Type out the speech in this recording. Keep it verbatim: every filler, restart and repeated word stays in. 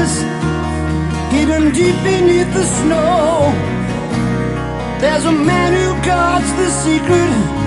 stars hidden deep beneath the snow. There's a man who guards the secret